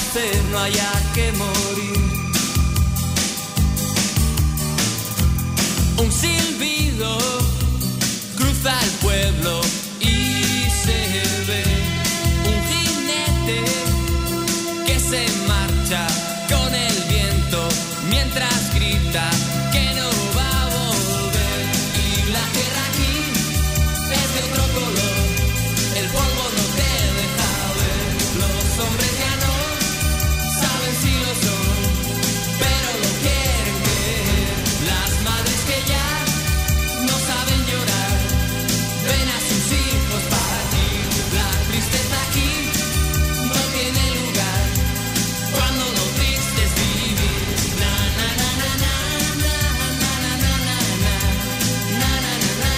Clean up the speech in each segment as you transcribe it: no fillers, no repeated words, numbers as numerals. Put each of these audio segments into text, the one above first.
nacer no haya que morir. Un silbido cruza el pueblo y se ve un jinete que se marcha con el viento mientras grita que no va a volver. Y la tierra aquí es de otro color, el polvo no te deja ver. Los hombres ya no saben si lo son, pero lo quieren ver. Las madres que ya no saben llorar ven a sus hijos partir. La tristeza aquí no tiene lugar cuando lo triste es vivir. Na na na na na na na na na na na na na na na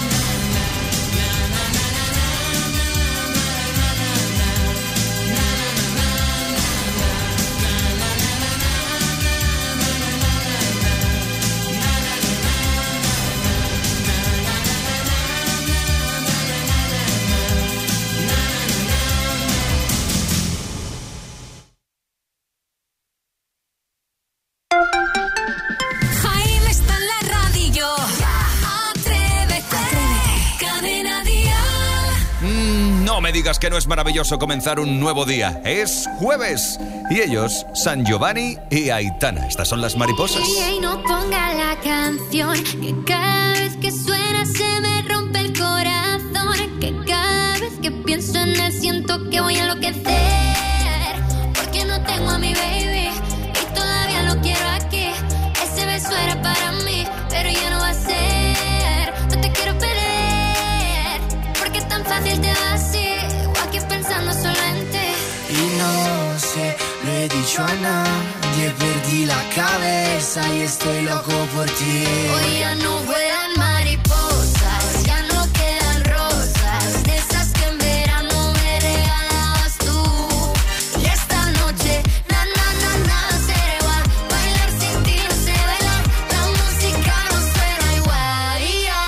Jaime está en la radio. Atrévete. Cadena Dial. No me digas que no es maravilloso comenzar un nuevo día. Es jueves. Y ellos, San Giovanni y Aitana. Estas son las mariposas. Y no ponga la canción, que cada vez que suena se me rompe el corazón, que cada vez que pienso en él siento que voy a enloquecer, porque no tengo a mi baby y todavía lo quiero aquí. Ese beso era para mí, pero ya no va a ser. No te quiero perder, porque tan fácil te va así, o aquí pensando solo en ti. Y no sé, lo he dicho a nadie, perdí la cabeza y estoy loco por ti. Hoy ya no vuelan mariposas, ya no quedan rosas, de esas que en verano me regalabas tú. Y esta noche, na na na nada será igual, bailar sin ti no sé bailar, la música no suena igual.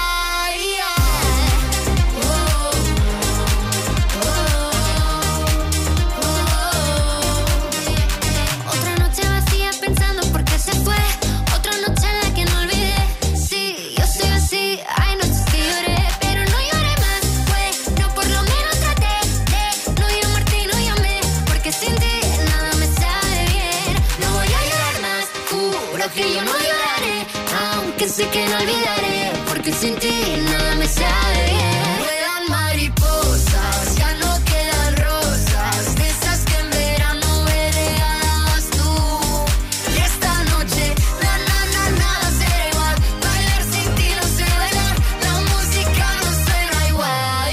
Otra noche vacía pensando por qué se fue, otra noche en la que no olvidé. Sí, yo soy así, hay noches que lloré, pero no lloré más. Bueno, por lo menos traté de no llamarte y no llamé, porque sin ti nada me sabe bien. No voy a llorar más, juro que yo no lloraré, aunque sé que no olvidaré, porque sin ti nada me sabe bien. Vuelan mariposas, ya no quedan rosas, de esas que en verano me regalabas tú. Y esta noche, na na na nada será igual, bailar sin ti no sé bailar, la música no suena igual.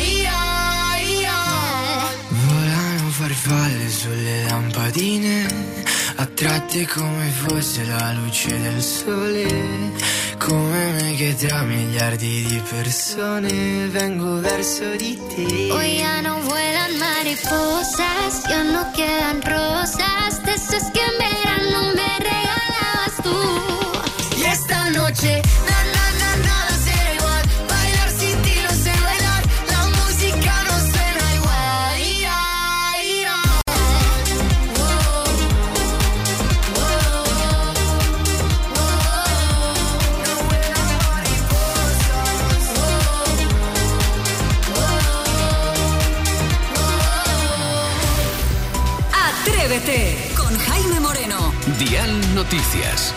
Volano farfalle sulle lampadine, attratte come fosse la luce del sole. Come me che tra miliardi di persone vengo verso di te. Hoy ya no vuelan mariposas, ya no quedan rosas, de esas que en verano me regalabas tú. Y esta noche, na na na nada será igual, bailar sin ti no sé bailar, la música no suena igual. Atrévete con Jaime Moreno. Dial Noticias.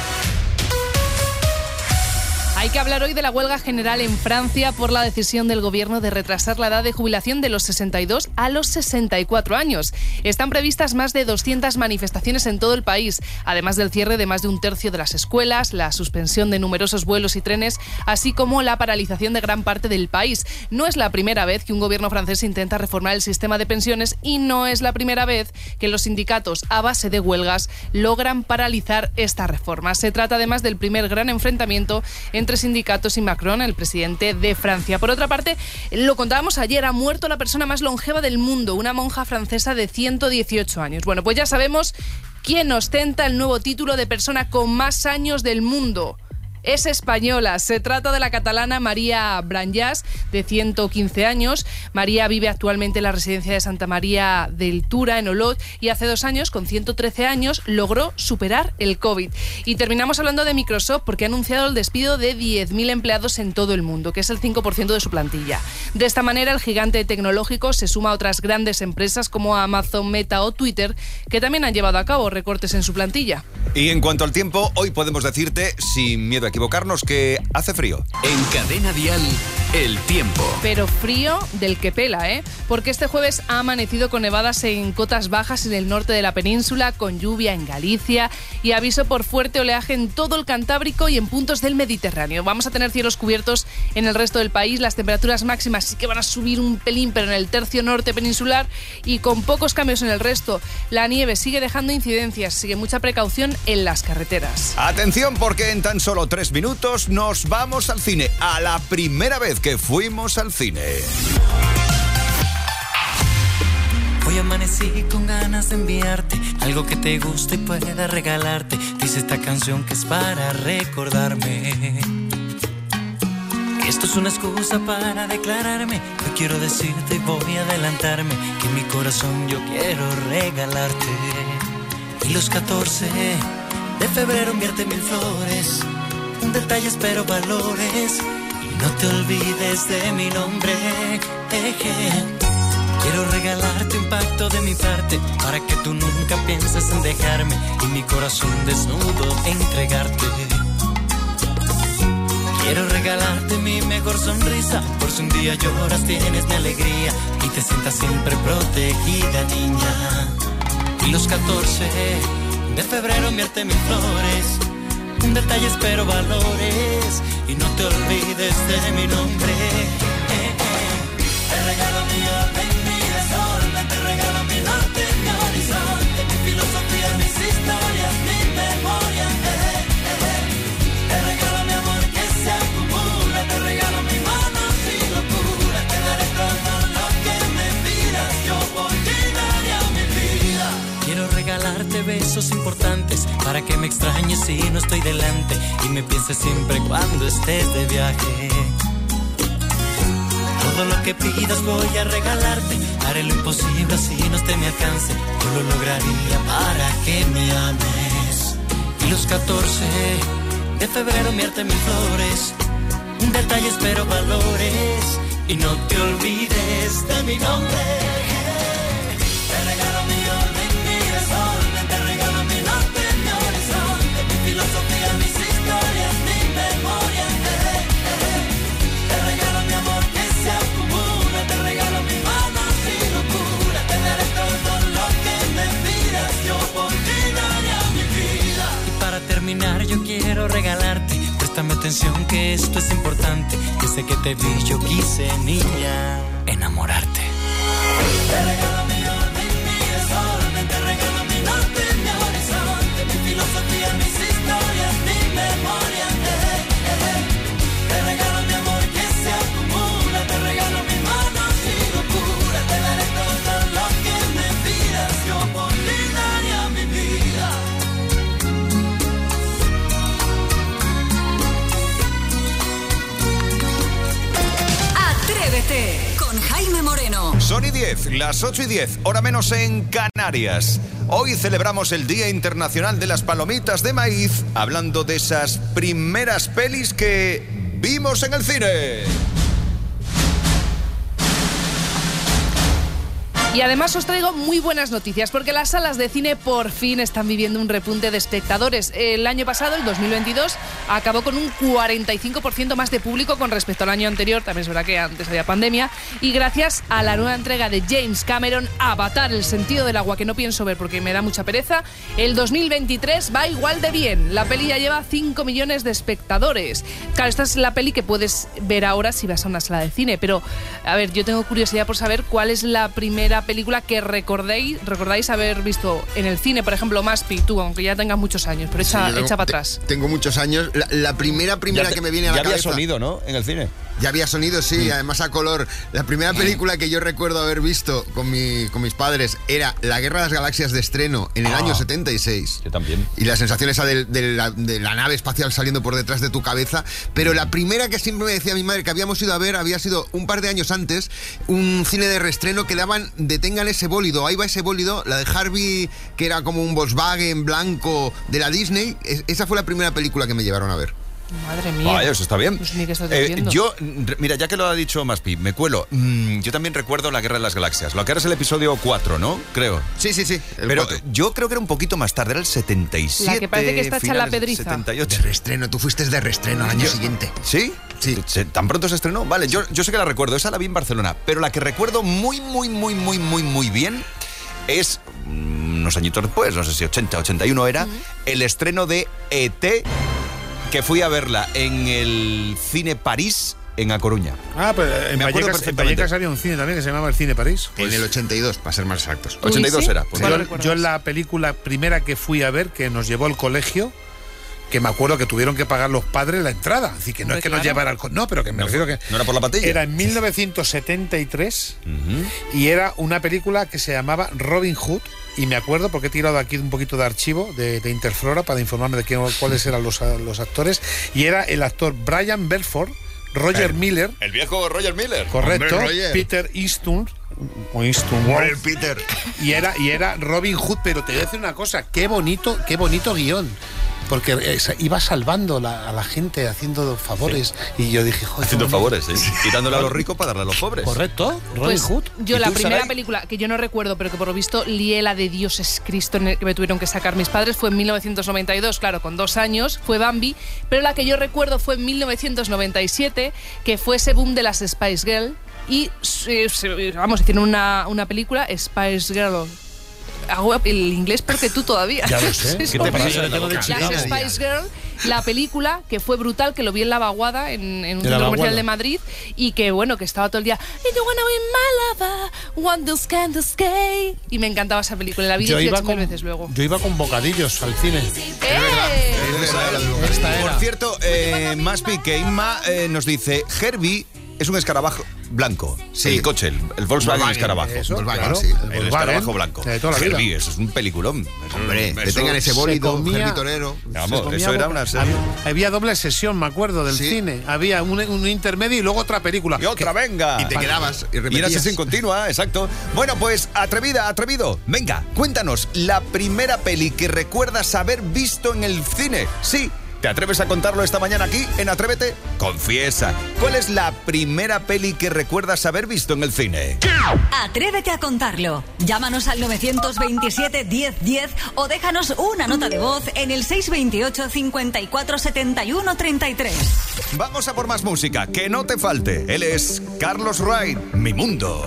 Hay que hablar hoy de la huelga general en Francia por la decisión del gobierno de retrasar la edad de jubilación de los 62 a los 64 años. Están previstas más de 200 manifestaciones en todo el país, además del cierre de más de un tercio de las escuelas, la suspensión de numerosos vuelos y trenes, así como la paralización de gran parte del país. No es la primera vez que un gobierno francés intenta reformar el sistema de pensiones y no es la primera vez que los sindicatos, a base de huelgas, logran paralizar esta reforma. Se trata además del primer gran enfrentamiento entre sindicatos y Macron, el presidente de Francia. Por otra parte, lo contábamos ayer, ha muerto la persona más longeva del mundo, una monja francesa de 118 años. Bueno, pues ya sabemos quién ostenta el nuevo título de persona con más años del mundo. Es española. Se trata de la catalana María Branjas, de 115 años. María vive actualmente en la residencia de Santa María del Tura, en Olot, y hace 2 años, con 113 años, logró superar el COVID. Y terminamos hablando de Microsoft porque ha anunciado el despido de 10.000 empleados en todo el mundo, que es el 5% de su plantilla. De esta manera, el gigante tecnológico se suma a otras grandes empresas como Amazon, Meta o Twitter, que también han llevado a cabo recortes en su plantilla. Y en cuanto al tiempo, hoy podemos decirte, sin miedo a equivocarnos, que hace frío. En Cadena Dial, el tiempo. Pero frío del que pela, ¿eh? Porque este jueves ha amanecido con nevadas en cotas bajas en el norte de la península, con lluvia en Galicia y aviso por fuerte oleaje en todo el Cantábrico y en puntos del Mediterráneo. Vamos a tener cielos cubiertos en el resto del país. Las temperaturas máximas sí que van a subir un pelín, pero en el tercio norte peninsular y con pocos cambios en el resto. La nieve sigue dejando incidencias, sigue mucha precaución en las carreteras. Atención, porque en tan solo 3 minutos nos vamos al cine. A la primera vez que fuimos al cine. Hoy amanecí con ganas de enviarte algo que te guste y pueda regalarte. Dice esta canción que es para recordarme. Esto es una excusa para declararme. Yo quiero decirte y voy a adelantarme que en mi corazón yo quiero regalarte. Y los 14 de febrero enviarte 1000 flores, detalles pero valores. Y no te olvides de mi nombre. Quiero regalarte un pacto de mi parte para que tú nunca pienses en dejarme y mi corazón desnudo entregarte. Quiero regalarte mi mejor sonrisa, por si un día lloras tienes mi alegría y te sientas siempre protegida, niña. Y los 14 de febrero enviarte 1000 flores, detalles pero valores, y no te olvides de mi nombre. Te regalo mi orden, mi desorden, te regalo mi norte, mi horizonte, mi filosofía, mis historias, mi memoria. Te regalo mi amor que se acumula, te regalo mi mano sin locura, te daré todo lo que me pidas, yo por ti daría mi vida. Quiero regalarte besos importantes para que me extrañes si no estoy delante y me pienses siempre cuando estés de viaje. Todo lo que pidas voy a regalarte, haré lo imposible así no esté a mi alcance, yo lo lograría para que me ames. Y los 14 de febrero enviarte 1000 flores, detalles pero valores, y no te olvides de mi nombre. Te regalo mi orden, mi desorden, te regalo mi norte, mi horizonte, mi filosofía, mis historias, mi memoria. Te regalo mi amor que se acumula, te regalo mi mano sin locura, te daré todo lo que me pidas, yo por ti daría mi vida. Y para terminar yo quiero regalarte, préstame atención que esto es importante, desde que te vi yo quise, niña, enamorarte. Te regalo mi orden, mi desorden, te regalo mi norte, mi horizonte, mi filosofía, mis historias, mi memoria. Te regalo mi amor que se acumula, te regalo mi mano sin locura, te daré todo lo que me pidas, yo por ti daría mi vida. Atrévete con Jaime Moreno. Son y 10, las 8:10, hora menos en Canarias. Hoy celebramos el Día Internacional de las Palomitas de Maíz, hablando de esas primeras pelis que vimos en el cine. Y además os traigo muy buenas noticias porque las salas de cine por fin están viviendo un repunte de espectadores. El año pasado, el 2022, acabó con un 45% más de público con respecto al año anterior. También es verdad que antes había pandemia. Y gracias a la nueva entrega de James Cameron, Avatar, el sentido del agua, que no pienso ver porque me da mucha pereza, el 2023 va igual de bien. La peli ya lleva 5 millones de espectadores. Claro, esta es la peli que puedes ver ahora si vas a una sala de cine. Pero, a ver, yo tengo curiosidad por saber cuál es la primera película que recordáis haber visto en el cine, por ejemplo, Maspi, tú, aunque ya tengas muchos años, pero echa para atrás. Tengo muchos años. La primera que me viene a la cabeza... Ya había sonido, ¿no? En el cine. Ya había sonido, sí, además a color. La primera película que yo recuerdo haber visto con mis padres era La Guerra de las Galaxias de estreno en el año 76. Yo también. Y la sensación esa de la nave espacial saliendo por detrás de tu cabeza. Pero la primera que siempre me decía mi madre que habíamos ido a ver había sido un par de años antes, un cine de reestreno que daban Detengan ese bólido. Ahí va ese bólido, la de Harvey, que era como un Volkswagen blanco de la Disney. Esa fue la primera película que me llevaron a ver. Madre mía. Vaya, eso está bien. Pues ni qué estás diciendo. Yo, mira, ya que lo ha dicho Maspi, me cuelo. Yo también recuerdo La Guerra de las Galaxias. Lo que era es el episodio 4, ¿no? Creo. Sí. Pero 4. Yo creo que era un poquito más tarde, era el 77. La que parece que está hecha la pedriza. 78. De reestreno, tú fuiste de reestreno al año siguiente. ¿Sí? Sí. ¿Tan pronto se estrenó? Vale, yo sé que la recuerdo. Esa la vi en Barcelona. Pero la que recuerdo muy bien es unos añitos después, no sé si 80, 81 era, el estreno de E.T., que fui a verla en el Cine París, en A Coruña. Ah, pero en Vallecas había un cine también que se llamaba el Cine París. En el 82, para ser más exactos. 82 era. Pues yo en la película primera que fui a ver, que nos llevó al colegio, que me acuerdo que tuvieron que pagar los padres la entrada. Así que no es que nos llevara al no, pero que me refiero que... ¿No era por la patilla? Era en 1973 y era una película que se llamaba Robin Hood. Y me acuerdo porque he tirado aquí un poquito de archivo de Interflora para informarme de cuáles eran los actores. Y era el actor Brian Belfort, Roger Miller. El viejo Roger Miller. Correcto. Hombre, Peter Eastwood. Peter. Y era Robin Hood, pero te voy a decir una cosa, qué bonito guión. Porque iba salvando a la gente, haciendo favores. Sí. Y yo dije, joder. Haciendo favores, quitándole a los ricos para darle a los pobres. Correcto, Robin Hood. Yo la primera película, que yo no recuerdo, pero que por lo visto lié la de Dios es Cristo, en el que me tuvieron que sacar mis padres, fue en 1992, claro, con 2 años, fue Bambi. Pero la que yo recuerdo fue en 1997, que fue ese boom de las Spice Girl. Y, vamos, hicieron una película, Spice Girl. Hago el inglés porque tú todavía. Ya lo sé. ¿Qué te pasa? Las Spice Girl, la película, que fue brutal, que lo vi en La Vaguada, en un centro comercial de Madrid, y que, bueno, que estaba todo el día "I don't wanna be my lover, want this kind of sky", y me encantaba esa película, la vi 18.000 veces luego. Yo iba con bocadillos al cine. Por cierto, Maspi, que Inma nos dice, Herbie es un escarabajo blanco. Sí. El coche, el Volkswagen escarabajo. Volkswagen, claro, sí. El escarabajo blanco. Herbie, eso es un peliculón. Hombre, que tengan ese bólido, Herbie Torero. Vamos, eso era una serie. Había doble sesión, me acuerdo, del cine. Había un intermedio y luego otra película. Y otra, venga. Y te quedabas y repetías. Y era sesión continua, exacto. Bueno, pues, atrevido. Venga, cuéntanos, la primera peli que recuerdas haber visto en el cine. Sí. ¿Te atreves a contarlo esta mañana aquí en Atrévete? Confiesa, ¿cuál es la primera peli que recuerdas haber visto en el cine? Atrévete a contarlo. Llámanos al 927 1010 o déjanos una nota de voz en el 628 54 71 33. Vamos a por más música, que no te falte. Él es Carlos Wright, Mi Mundo.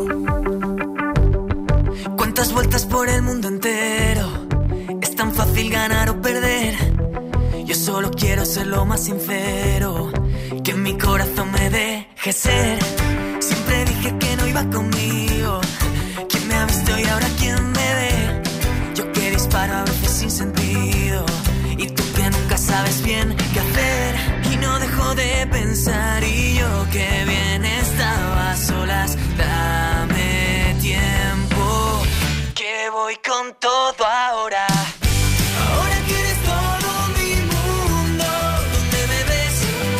¿Cuántas vueltas por el mundo entero? Es tan fácil ganar o perder. Yo solo quiero ser lo más sincero, que mi corazón me deje ser. Siempre dije que no iba conmigo. ¿Quién me ha visto y ahora quién me ve? Yo que disparo a veces sin sentido, y tú que nunca sabes bien qué hacer. Y no dejo de pensar, y yo que bien estaba a solas. Dame tiempo, que voy con todo ahora. Ahora quieres todo mi mundo, ¿dónde me ves?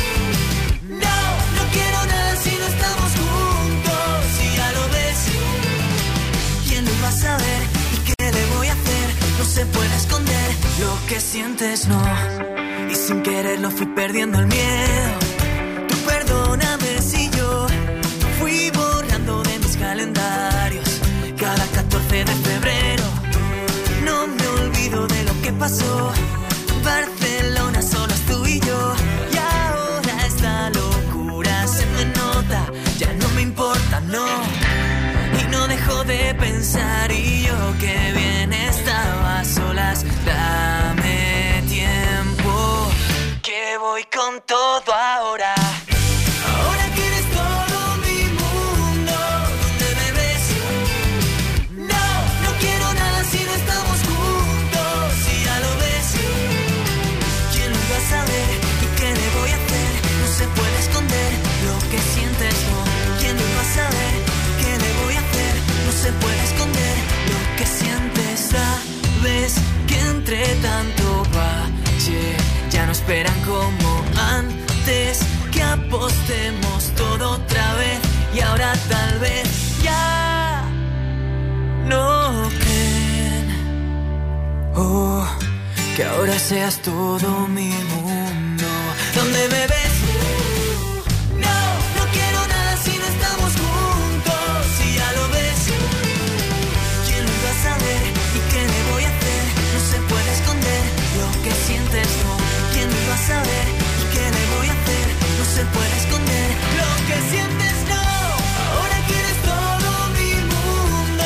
No quiero nada si no estamos juntos, si ya lo ves. ¿Quién lo iba a saber y qué le voy a hacer? No se puede esconder lo que sientes, no. Y sin querer lo fui perdiendo el miedo. Tú perdóname si yo fui borrando de mis calendarios cada 14 de febrero. No me olvido de lo que pasó. Barcelona solo es tú y yo. Y ahora esta locura se me nota. Ya no me importa, no. Y no dejo de pensar, y yo que bien estaba a solas. Dame tiempo, que voy con todo ahora. Ahora quieres todo mi mundo, ¿dónde me ves? No quiero nada si no estamos juntos, si ya lo ves. ¿Quién lo iba a saber y qué le voy a hacer? No se puede esconder lo de tanto valle, ya no esperan como antes, que apostemos todo otra vez, y ahora tal vez ya no creen, oh, que ahora seas todo mi mundo. ¿Dónde me ves? No quiero nada si no estamos juntos. Si ya lo ves, ¿quién lo iba a saber? ¿Y qué le voy a hacer? No se puede esconder lo que sientes, no. ¿Quién lo iba a saber? ¿Y qué le voy a hacer? No se puede esconder lo que sientes, no. Ahora quieres todo mi mundo.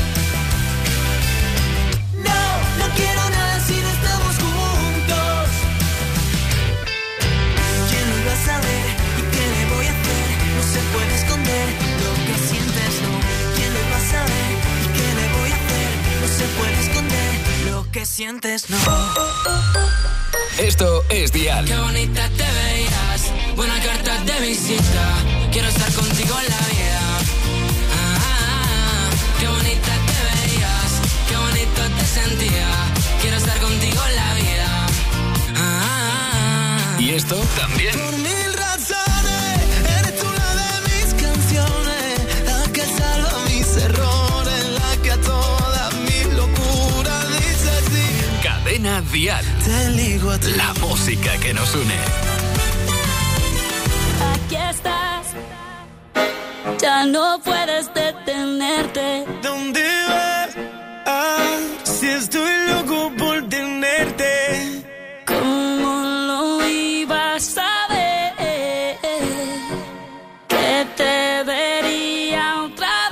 No quiero nada si no estamos juntos. ¿Quién lo iba a saber? ¿Y qué le voy a hacer? No se puede esconder lo que sientes, no. ¿Quién lo iba a saber? ¿Y qué le voy a hacer? No se puede esconder lo que sientes, no. Esto es Dial. Qué bonita te veías, buena carta de visita. Quiero estar contigo en la vida. Qué bonita te veías, qué bonito te sentía. Quiero estar contigo en la vida. Y esto también. Por mil razones, eres tú la de mis canciones, la que salva mis errores, la que a todas mis locuras dice sí. Cadena Dial. Te ligo a ti. La música que nos une. Aquí estás, ya no puedes detenerte. ¿Dónde vas? Si estoy loco por tenerte. ¿Cómo lo ibas a ver? Que te vería otra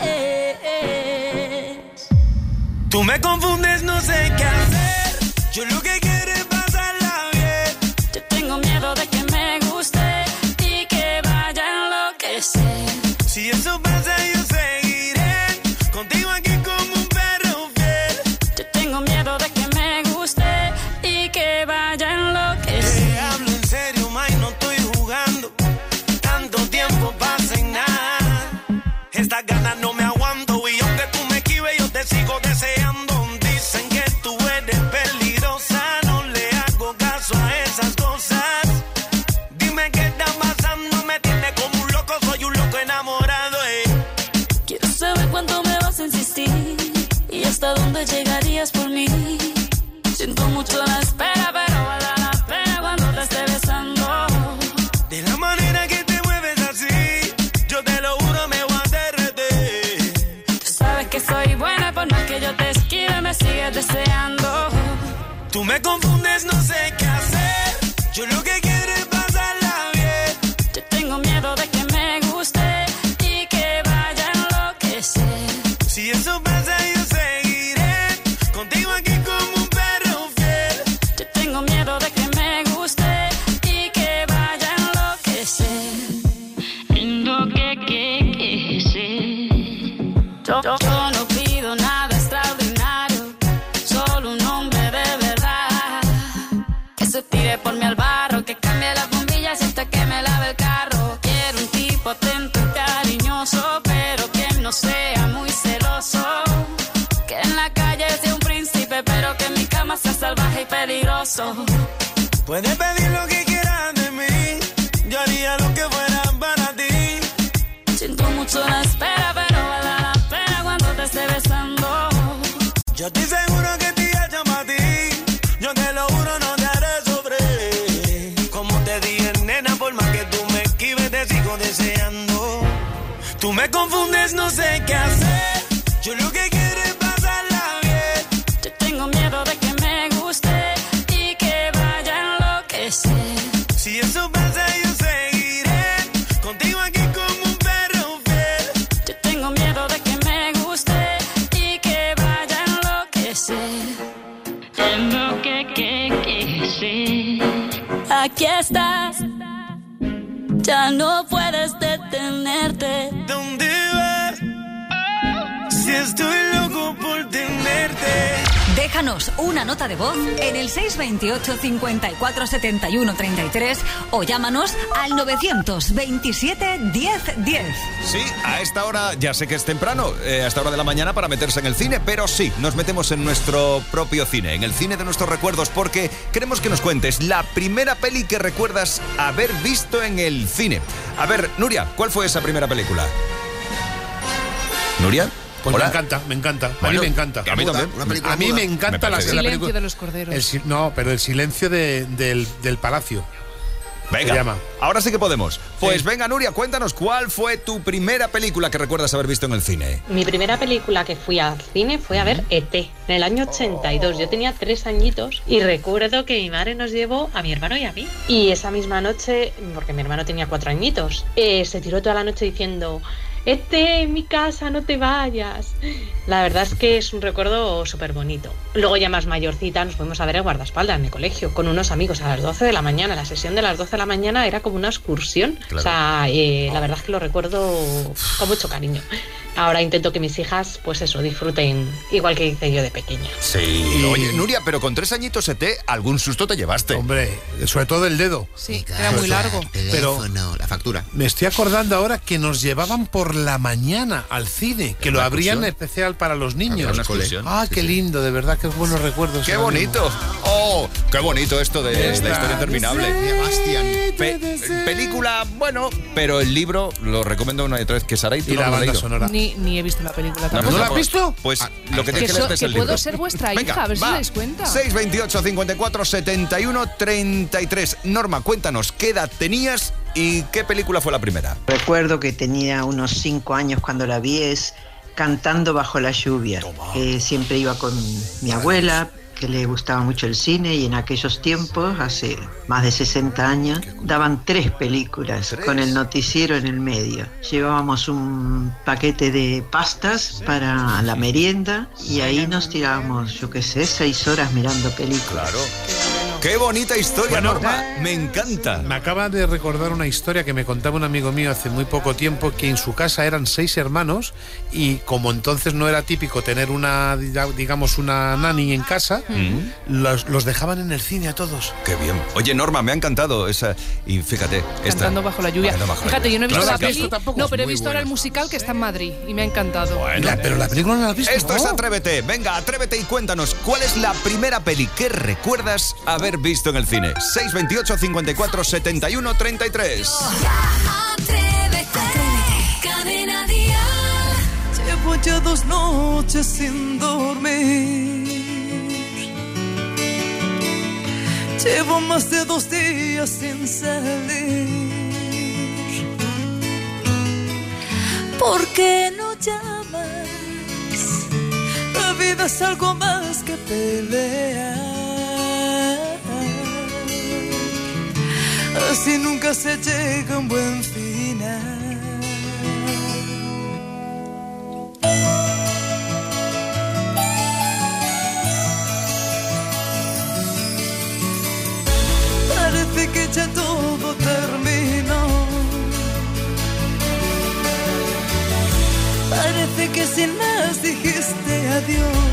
vez. Tú me confundes, no sé qué hacer. Yo lo que quiero es pasarla bien. Yo tengo miedo de que me guste y que vaya a enloquecer. Si eso pasa, yo seguiré contigo aquí como un perro fiel. Yo tengo miedo de que me guste y que vaya a enloquecer. Te hablo en serio, May, no estoy jugando. Tanto tiempo pasa en nada. Estas ganas no me aguanto y aunque tú me esquives, yo te sigo deseando. Dicen que tú eres peligrosa, no le hago caso a esas cosas. Dime qué está pasando, me tiene como un loco, soy un loco enamorado. Quiero saber cuánto me vas a insistir y hasta dónde llegarías por mí. Siento mucho la espera, pero vale la pena cuando te esté besando. De la manera que te mueves así, yo te lo juro, me voy a derretir. Tú sabes que soy buena, por más que yo te esquive, me sigues deseando. Tú me confundes, no sé qué hacer. Yo lo que quiero es pasarla bien. Yo tengo miedo de que me guste y que vaya a enloquecer. Si eso pasa, yo seguiré contigo aquí como un perro fiel. Yo tengo miedo de que me guste y que vaya a enloquecer. Yo no pido nada extraordinario, solo un hombre de verdad que se tire por mí al barro, que cambie las bombillas hasta que me lave el carro. Quiero un tipo atento y cariñoso, pero que no sea muy celoso, que en la calle sea un príncipe, pero que en mi cama sea salvaje y peligroso. Puedes pedir lo que quieras de mí, yo haría lo que fuera para ti. Siento mucho la espera, pero vale la pena cuando te esté besando. Yo estoy seguro que te llama a ti, yo te lo juro, no te haré sufrir. Como te dije, nena, por más que tú me esquives, te sigo deseando. Tú me confundes, no sé qué hacer. Yo lo que quiero es pasarla bien. Yo tengo miedo de que me guste y que vaya a enloquecer. Si eso pasa, yo seguiré contigo aquí como un perro fiel. Yo tengo miedo de que me guste y que vaya a enloquecer. Aquí estás, ya no puedes detenerte. ¿Dónde vas? Si estoy loco por tenerte. Déjanos una nota de voz en el 628 54 71 33 o llámanos al 927 10 10. Sí, a esta hora, ya sé que es temprano, a esta hora de la mañana para meterse en el cine, pero sí, nos metemos en nuestro propio cine, en el cine de nuestros recuerdos, porque queremos que nos cuentes la primera peli que recuerdas haber visto en el cine. A ver, Nuria, ¿cuál fue esa primera película? ¿Nuria? Pues Hola. me encanta. Bueno, a mí me encanta. a mí también. A mí me encanta la Silencio película. de los corderos. No, pero el silencio del palacio. Venga, Se llama. ahora sí que podemos. Pues Sí. venga, Nuria, cuéntanos, ¿cuál fue tu primera película que recuerdas haber visto en el cine? Mi primera película que fui al cine fue a ver E.T. en el año 82. Yo tenía 3 añitos y recuerdo que mi madre nos llevó a mi hermano y a mí. Y esa misma noche, porque mi hermano tenía 4 añitos, se tiró toda la noche diciendo: E.T., en mi casa, no te vayas. La verdad es que es un recuerdo súper bonito. Luego ya más mayorcita nos fuimos a ver el guardaespaldas en el colegio con unos amigos a las 12 de la mañana. La sesión de las 12 de la mañana era como una excursión. Claro. O sea, la verdad es que lo recuerdo con mucho cariño. Ahora intento que mis hijas, pues eso, disfruten igual que hice yo de pequeña. Sí. Oye, Nuria, pero con 3 añitos algún susto te llevaste. Hombre, sobre todo el dedo. Sí, era muy largo. Pero la factura. me estoy acordando ahora que nos llevaban por la mañana al cine, que lo ¿Una abrían excursión? especial para los Había niños. una excursión. Ah, Sí, qué sí. lindo, de verdad, qué buenos recuerdos. ¡Qué ahora bonito! mismo. ¡Oh! ¡Qué bonito esto de la historia interminable! Bastian. Película, bueno, pero el libro lo recomiendo una y otra vez, que Saray, tú Y no la lo has banda leído. sonora. Ni he visto la película No, tampoco. ¿No la has visto? Pues lo que tienes que leerte es que el libro. puedo ser vuestra Venga, hija, a ver si va. os dais cuenta. 628 54 71 33. Norma, cuéntanos, ¿qué edad tenías y qué película fue la primera? Recuerdo que tenía unos 5 años cuando la vi, es Cantando bajo la lluvia. Siempre iba con mi abuela, que le gustaba mucho el cine, y en aquellos tiempos, hace más de 60 años, daban 3 películas con el noticiero en el medio. Llevábamos un paquete de pastas para la merienda y ahí nos tirábamos, yo qué sé, 6 horas mirando películas. Claro. ¡Qué bonita historia, Bueno, Norma! Me encanta. Me acaba de recordar una historia que me contaba un amigo mío hace muy poco tiempo, que en su casa eran 6 hermanos y como entonces no era típico tener una, digamos, una nani en casa, los dejaban en el cine a todos. ¡Qué bien! Oye, Norma, me ha encantado esa. Y fíjate, esta. Cantando bajo la lluvia. Cantando bajo la Fíjate, lluvia. yo no he visto ¿No la la has visto peli. tampoco? No, pero he Muy visto ahora el buena. musical que está en Madrid y me ha encantado. Pero la película no la has visto. Esto es ¿no? Atrévete. Venga, atrévete y cuéntanos, ¿cuál es la primera peli que recuerdas haber visto en el cine? 628 54 71 33. Atrévete, Cadena Dial. Llevo ya 2 noches sin dormir. Llevo más de 2 días sin salir. ¿Por qué no llamas? La vida es algo más que pelear. Así nunca se llega a un buen final. Parece que ya todo terminó. Parece que sin más dijiste adiós.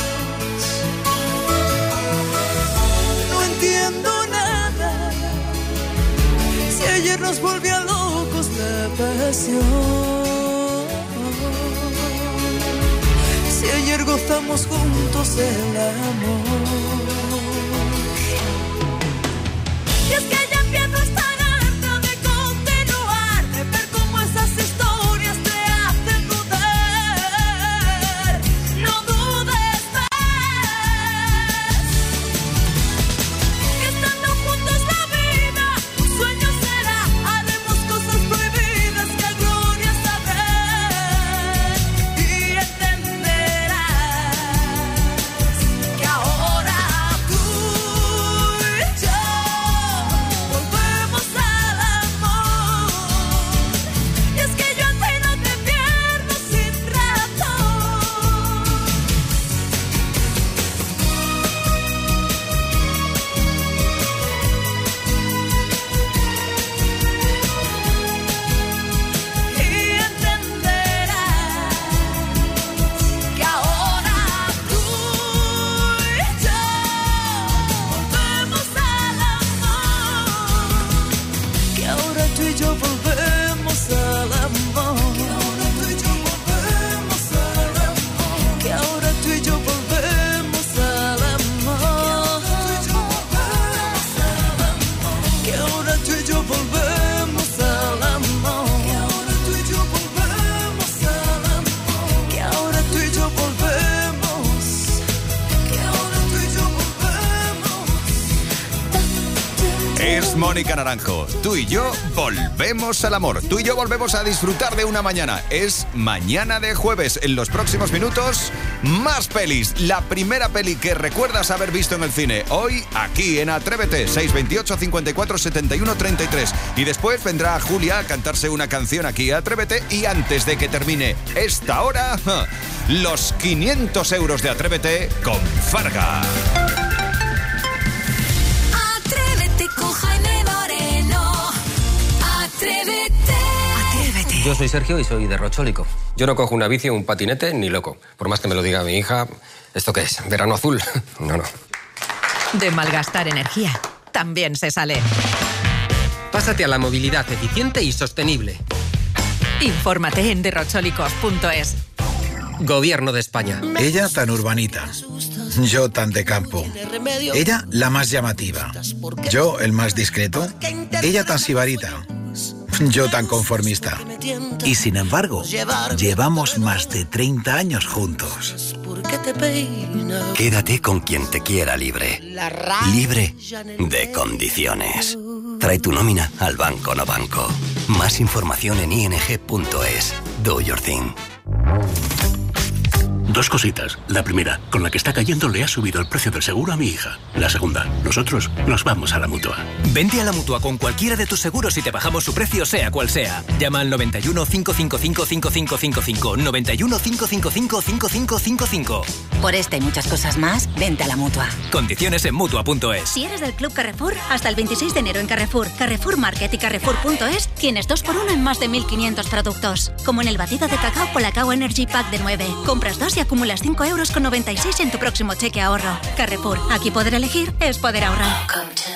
No entiendo nada. Si ayer nos volvió locos la pasión. Si ayer gozamos juntos el amor. Y es que ya empiezo a estar harta de continuar, de ver cómo esas historias te hacen dudar. No dudes más. Que estando juntos la vida, un sueño será. Haremos cosas prohibidas que algún día sabrás. Y entenderás que ahora tú y yo días, Mónica Naranjo. Tú y yo volvemos al amor. Tú y yo volvemos a disfrutar de una mañana. Es mañana de jueves. En los próximos minutos, más pelis. La primera peli que recuerdas haber visto en el cine. Hoy, aquí en Atrévete, 628 54 71 33. Y después vendrá Julia a cantarse una canción aquí a Atrévete. Y antes de que termine esta hora, los 500 euros de Atrévete con Farga. Atrévete con Jaime Moreno. Atrévete. Yo soy Sergio y soy de Rochólico. Yo no cojo una bici o un patinete ni loco. Por más que me lo diga mi hija, ¿esto qué es? ¿Verano azul? No. De malgastar energía también se sale. Pásate a la movilidad eficiente y sostenible. Infórmate en derrochólicos.es. Gobierno de España. Ella tan urbanita, yo tan de campo. Ella la más llamativa, yo el más discreto. Ella tan sibarita, yo tan conformista. Y sin embargo, llevamos más de 30 años juntos. Quédate con quien te quiera libre. Libre de condiciones. Trae tu nómina al Banco No Banco. Más información en ing.es. Do your thing. Dos cositas. La primera, con la que está cayendo le ha subido el precio del seguro a mi hija. La segunda, nosotros nos vamos a la Mutua. Vente a la Mutua con cualquiera de tus seguros y te bajamos su precio sea cual sea. Llama al 91 555 5555. 91 555 5555. Por esta y muchas cosas más, vente a la Mutua. Condiciones en Mutua.es. Si eres del Club Carrefour, hasta el 26 de enero en Carrefour, Carrefour Market y Carrefour.es tienes 2x1 en más de 1.500 productos. Como en el batido de cacao Colacao Energy Pack de 9. Compras 2 y acumulas 5,96 € en tu próximo cheque ahorro. Carrefour, aquí poder elegir es poder ahorrar.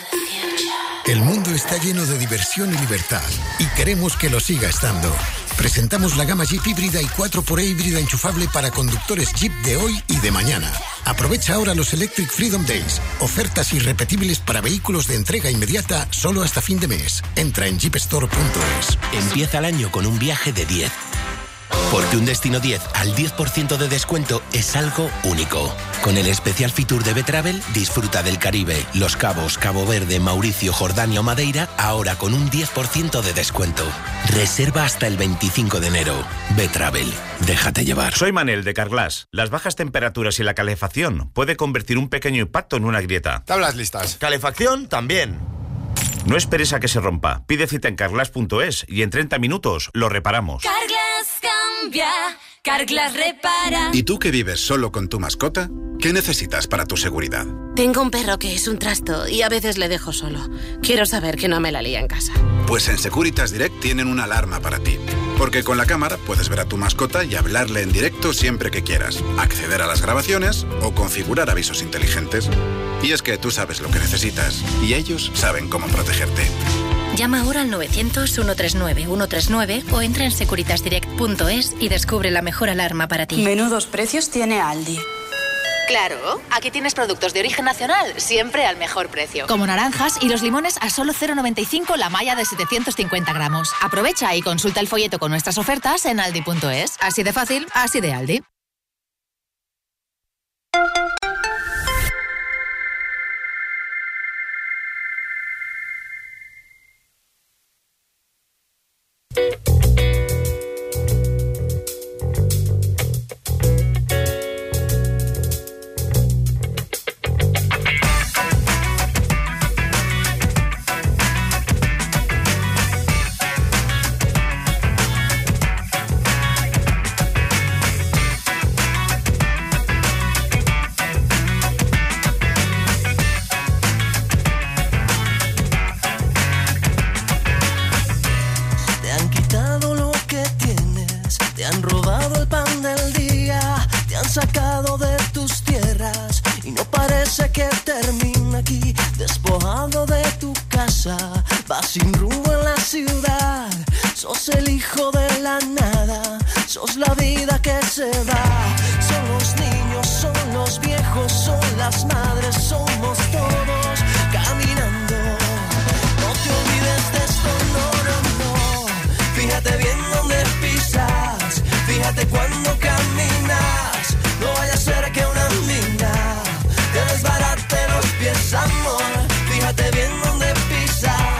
El mundo está lleno de diversión y libertad y queremos que lo siga estando. Presentamos la gama Jeep híbrida y 4xE híbrida enchufable para conductores Jeep de hoy y de mañana. Aprovecha ahora los Electric Freedom Days, ofertas irrepetibles para vehículos de entrega inmediata solo hasta fin de mes. Entra en jeepstore.es. Empieza el año con un viaje de 10. Porque un destino 10 al 10% de descuento es algo único. Con el especial Fitur de Betravel, disfruta del Caribe, Los Cabos, Cabo Verde, Mauricio, Jordania o Madeira, ahora con un 10% de descuento. Reserva hasta el 25 de enero. Betravel, déjate llevar. Soy Manel de Carglass. Las bajas temperaturas y la calefacción puede convertir un pequeño impacto en una grieta. Tablas listas. Calefacción también. No esperes a que se rompa. Pide cita en carglass.es y en 30 minutos lo reparamos. Carglass cambia, Carglass repara. ¿Y tú que vives solo con tu mascota? ¿Qué necesitas para tu seguridad? Tengo un perro que es un trasto y a veces le dejo solo. Quiero saber que no me la lía en casa. Pues en Securitas Direct tienen una alarma para ti. Porque con la cámara puedes ver a tu mascota y hablarle en directo siempre que quieras, acceder a las grabaciones o configurar avisos inteligentes. Y es que tú sabes lo que necesitas y ellos saben cómo protegerte. Llama ahora al 900-139-139 o entra en securitasdirect.es y descubre la mejor alarma para ti. Menudos precios tiene Aldi. Claro, aquí tienes productos de origen nacional, siempre al mejor precio. Como naranjas y los limones a solo 0,95 la malla de 750 gramos. Aprovecha y consulta el folleto con nuestras ofertas en aldi.es. Así de fácil, así de Aldi. Sacado de tus tierras y no parece que termina aquí. Despojado de tu casa, vas sin rumbo en la ciudad. Sos el hijo de la nada, sos la vida que se va. Son los niños, son los viejos, son las madres, somos todos caminando. No te olvides de esto, no, no, no. Fíjate bien dónde pisas, fíjate cuando caminas. No vaya a ser que una mina te desbarate los pies, amor. Fíjate bien dónde pisas.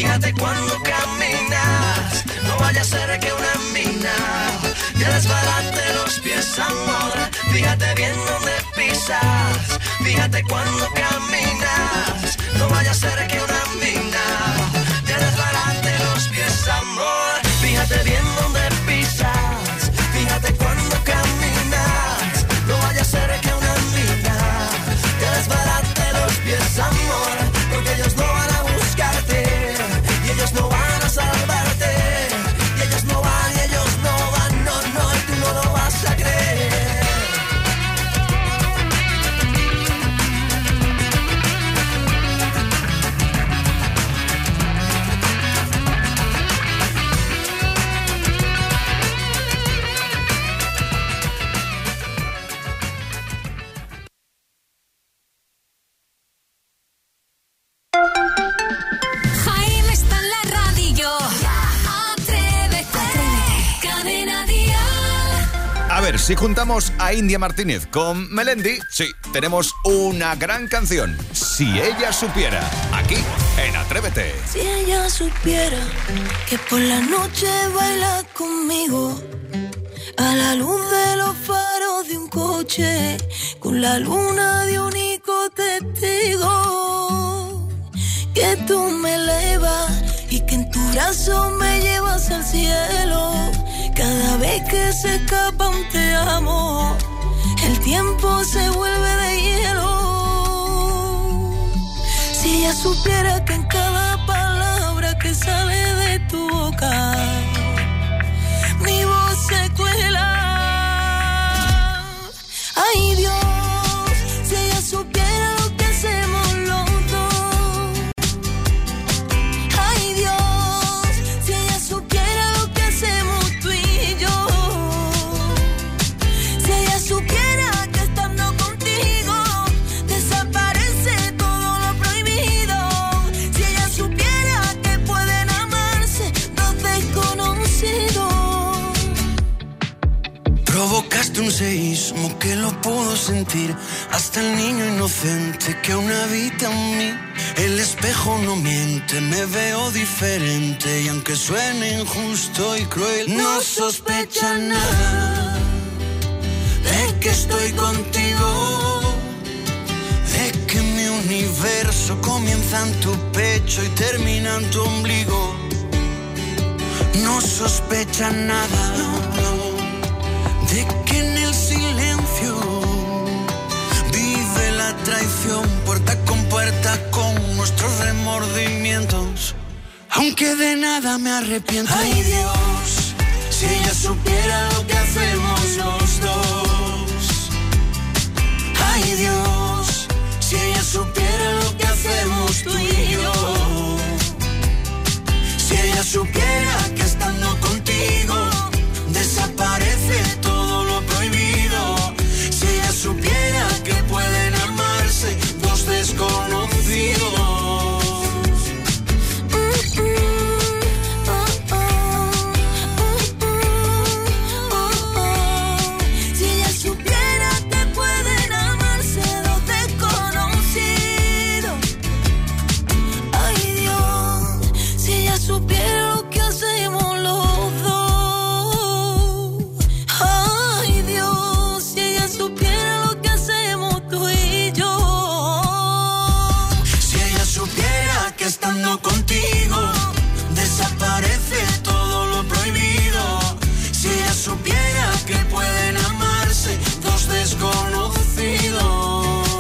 Fíjate cuando caminas, no vaya a ser que una mina te desbarate los pies, amor. Fíjate bien donde pisas, fíjate cuando caminas, no vaya a ser que una mina te desbarate los pies, amor. Fíjate bien donde pisas, fíjate cuando caminas, no vaya a ser que una mina te desbarate los pies, amor. Porque ellos no van a buscarte, y ellos no van a salvarte, y ellos no van, y ellos no van, no, no, y tú no lo vas a creer. Jaime está en la radio. Atrévete. Cadena Dial. A ver, si juntamos a India Martínez con Melendi, sí, tenemos una gran canción. Si ella supiera, aquí en Atrévete. Si ella supiera que por la noche baila conmigo, a la luz de los faros de un coche, con la luna de único testigo, que tú me elevas y que en tu brazo me llevas al cielo. Cada vez que se escapa un te amo, el tiempo se vuelve de hielo. Si ella supiera que en cada palabra que sale de tu boca, mi voz se cuela. Ay Dios, si ella supiera lo que hacemos los dos. Ay Dios, si ella supiera lo que hacemos tú y yo. Si ella supiera que estando contigo desaparece todo lo prohibido. Si ella supiera que pueden amarse dos desconocidos. Provocaste un seísmo que lo puedo sentir, hasta el niño inocente que aún habita en mí. El espejo no miente, me veo diferente, y aunque suene injusto y cruel, no sospecha nada de que estoy contigo, de que mi universo comienza en tu pecho y termina en tu ombligo. No sospecha nada, de que en el silencio vive la traición, puerta con nuestros remordimientos, aunque de nada me arrepiento. Ay Dios, si ella supiera lo que hacemos los dos. Ay Dios, si ella supiera lo que hacemos tú y yo. Si ella supiera que estando contigo desaparece todo lo prohibido. Si ella supiera que pueden amarse dos desconocidos. Si ella supiera que pueden amarse dos desconocidos. Ay Dios, si ella supiera lo que hacemos los dos. Ay Dios, si ella supiera lo que hacemos tú y yo. Si ella supiera que estando contigo desaparece todo lo prohibido. Si ella supiera que pueden amarse dos desconocidos.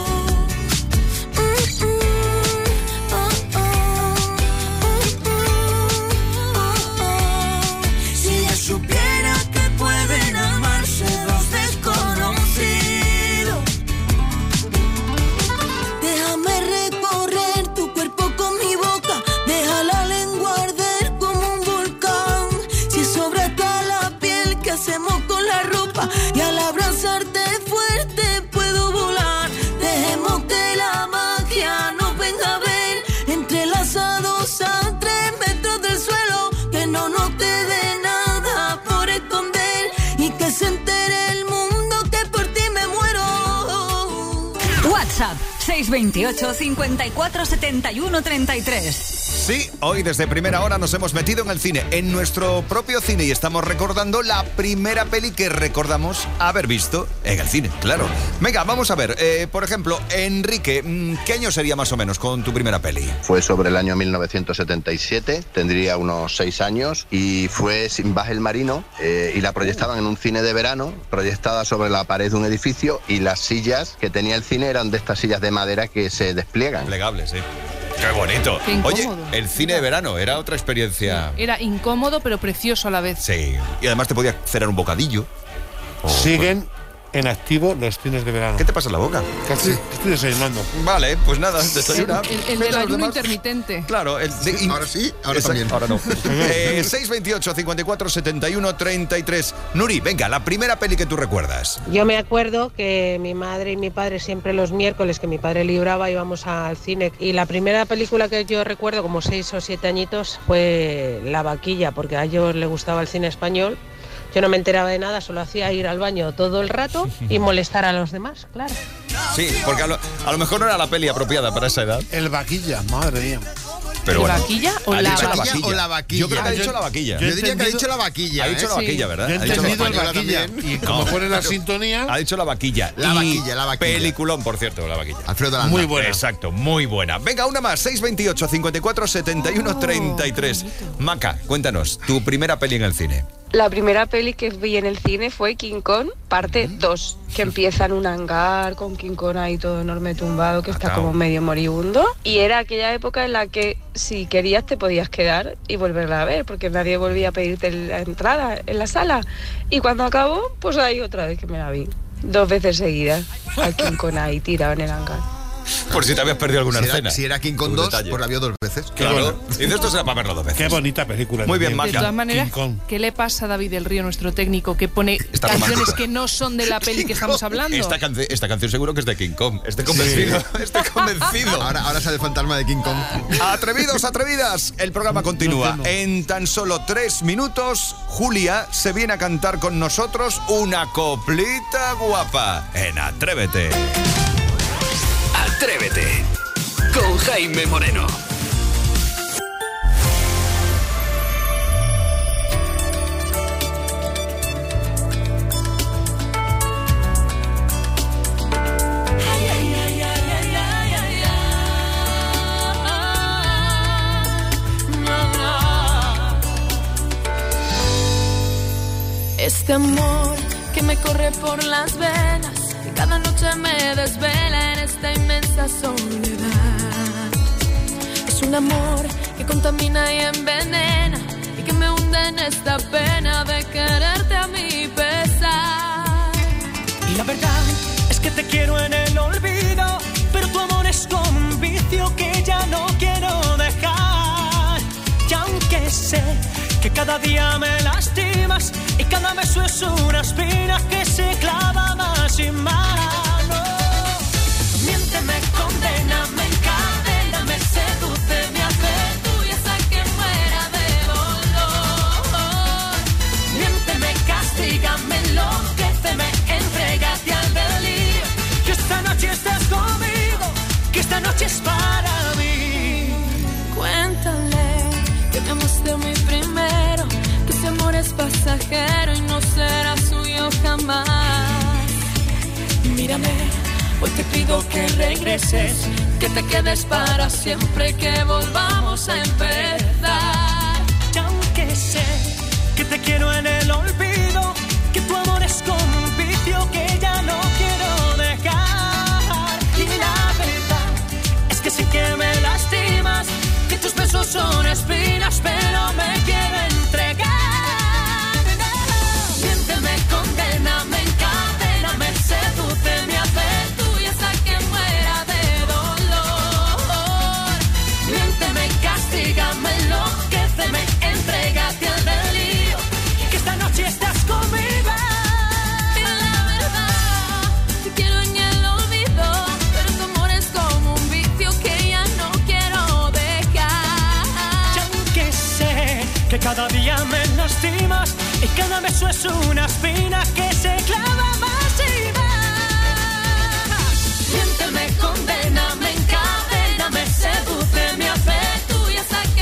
Si ella supiera que pueden amarse dos desconocidos. Déjame recorrer tu cuerpo con mi boca, deja la lengua arder como un volcán. Si sobra hasta la piel, ¿qué hacemos con la ropa? Y al abrazarte fuerte puedo volar. Dejemos que la magia nos venga a ver, entrelazados a 3 metros del suelo. Que no nos quede nada por esconder y que se entere el mundo que por ti me muero. WhatsApp 628 54 71 33. Sí, hoy desde primera hora nos hemos metido en el cine, en nuestro propio cine, y estamos recordando la primera peli que recordamos haber visto en el cine, claro. Venga, vamos a ver, por ejemplo, Enrique, ¿qué año sería más o menos con tu primera peli? Fue sobre el año 1977, tendría unos 6 años, y fue Sinbad el Marino, y la proyectaban en un cine de verano, proyectada sobre la pared de un edificio, y las sillas que tenía el cine eran de estas sillas de madera que se despliegan. Plegables, sí. ¡Qué bonito! Qué Oye, incómodo. el cine de verano era otra experiencia. Era incómodo pero precioso a la vez. Sí, y además te podía cenar un bocadillo. Siguen en activo los cines de verano. ¿Qué te pasa en la boca? Casi estoy desayunando. Vale, pues nada, desayuna. El del ayuno intermitente. Claro, ahora sí, ahora también. Ahora no. 628 54 71 33. Nuri, venga, la primera peli que tú recuerdas. Yo me acuerdo que mi madre y mi padre siempre los miércoles que mi padre libraba íbamos al cine, y la primera película que yo recuerdo, como 6 o 7 añitos, fue La Vaquilla, porque a ellos les gustaba el cine español. Yo no me enteraba de nada, solo hacía ir al baño todo el rato y molestar a los demás, claro. Sí, porque a lo mejor no era la peli apropiada para esa edad. El Vaquilla, madre mía. Pero ¿El bueno, vaquilla o ha la dicho vaquilla? O la vaquilla. Yo creo que ha dicho la vaquilla. Yo diría que ha dicho la vaquilla. Ha dicho la vaquilla, ¿verdad? Yo he Ha dicho entendido el la vaquilla. Y como pone la sintonía... Ha dicho la vaquilla. La vaquilla, la vaquilla. Peliculón, por cierto, la vaquilla. Alfredo Landa. Muy buena. Exacto, muy buena. Venga, una más. 628 54 71 33. Maca, cuéntanos, tu primera peli en el cine. La primera peli que vi en el cine fue King Kong, parte 2, que empieza en un hangar con King Kong ahí todo enorme tumbado, que está como medio moribundo. Y era aquella época en la que si querías te podías quedar y volverla a ver, porque nadie volvía a pedirte la entrada en la sala. Y cuando acabó, pues ahí otra vez que me la vi, 2 veces seguidas, al King Kong ahí tirado en el hangar. Por si te habías perdido alguna escena. Si era King Kong Un 2, detalle. pues la vio 2 veces. Claro. Y de esto será para verlo 2 veces. Qué bonita película. Muy bien, también. Maca. De todas maneras, King Kong. ¿qué le pasa a David del Río, nuestro técnico, que pone Está canciones romántico. que no son de la peli que estamos hablando? Esta canción seguro que es de King Kong. Estoy convencido. Estoy convencido. Ahora sale el fantasma de King Kong. Atrevidos, atrevidas, el programa continúa. En tan solo 3 minutos, Julia se viene a cantar con nosotros una coplita guapa en Atrévete. Atrévete con Jaime Moreno. Este amor que me corre por las venas y cada noche me desvela en esta inmensa soledad. Es un amor que contamina y envenena y que me hunde en esta pena de quererte a mi pesar. Y la verdad es que te quiero en el olvido, pero tu amor es como un vicio que ya no quiero dejar. Y aunque sé que cada día me lastimas y cada beso es una espina que se clava más y más. No. Miénteme, condena, me encadena, me seduce, me hace tuya hasta que muera de dolor. Miénteme, castígame, enloquéceme, entrégate al delirio. Que esta noche estás conmigo, que esta noche es para mí. Cuéntale que me amaste a mí primero, que ese amor es pasajero y no será suyo jamás. Mírame, hoy te pido que regreses, Que te quedes para siempre, que volvamos a empezar. y aunque sé que te quiero en el olvido, que tu amor es como un vicio que ya no quiero dejar. Y la verdad es que sí que me lastimas, que tus besos son espinas, pero me quiero entregar. Miénteme, condena, me encadena, me seduce, me hace tuya hasta que muera de dolor. Miénteme, castígame, enloquéceme, entrégate al delirio. Que esta noche estás conmigo. Y la verdad, te quiero en el olvido, pero tu amor es como un vicio que ya no quiero dejar. Y aunque sé que cada día me lastimas y cada beso es una espina que se clava más y más. Miénteme, condena, me encadena, me seduce, me hace tuya hasta que